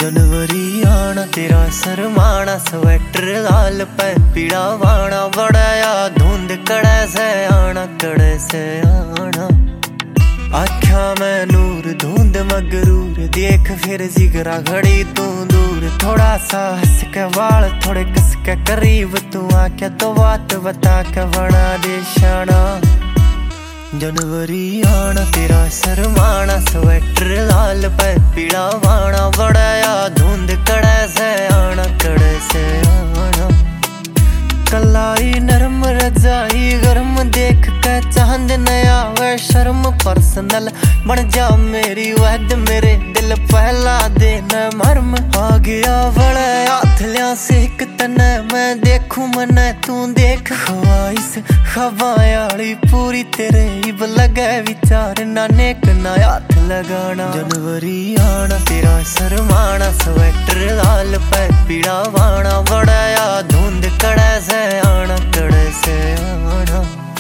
जनवरी आना तेरा सरमाना, स्वेटर लाल पे पीड़ा वाना, बड़ाया धुंध कड़े से आना, कड़े से आना। आख्या मैं नूर धुंध मगरूर, देख फिर जिगरा घड़ी तू दूर, थोड़ा सा हंस के वाल थोड़े कस के करीब, तू आख्या तो बात बता के बना दे शाना। जनवरी आना तेरा सरमाना, स्वेटर लाल पे पीड़ा वाना, बड़ाया धुंध कड़े से आना, कड़े से आना। कलाई नरम रजाई गर्म देख के चांद नया वे शर्म पर्सनल, बन जा मेरी वहद मेरे दिल पहला दिन मरम। आ गया बड़ा हाथ लिया सेक तने, मैं देखूं मने तू देख, ख्वाइश खवायाली पूरी तेरे इब लगे विचार, ना नेक ना हाथ लगाना। जनवरी आना तेरा सरमाना, स्वेटर लाल पे पीड़ा वाना, बड़ाया धुंध कड़े से आना, कड़े से आना।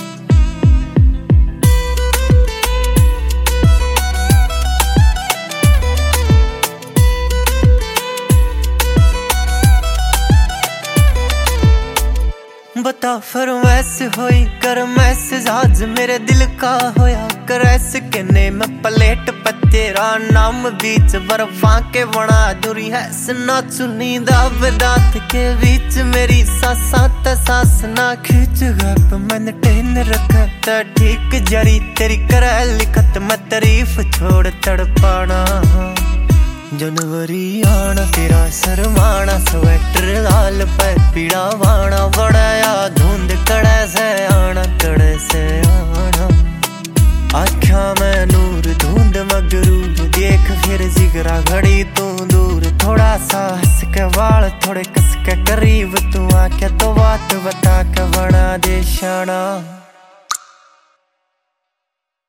बता फरमाइश होई कर मैसेज आज मेरे दिल का होया कर, ऐसे कहने मैं प्लेट पे तेरा नाम बीच बर्फा के बना दूरी है सना, चुनी दाब दांत के बीच मेरी सांसा ते सांस ना खींच, गप मैंने टेन रखा ठीक जरी तेरी कर लिखत, मैं तारीफ छोड़ तड़पाना। जनवरी आना तेरा सरमाना, स्वेटर लाल पे पीड़ा वाना, बड़ाया धुंध कड़े से आना, कड़े से आना। आख्या मैं नूर धुंध मगरूर, देख फिर जिगरा घड़ी तू दूर, थोड़ा सा हंस के वाल थोड़े कस के करीब, तू आख्या तो बात बता के बना दे शाना।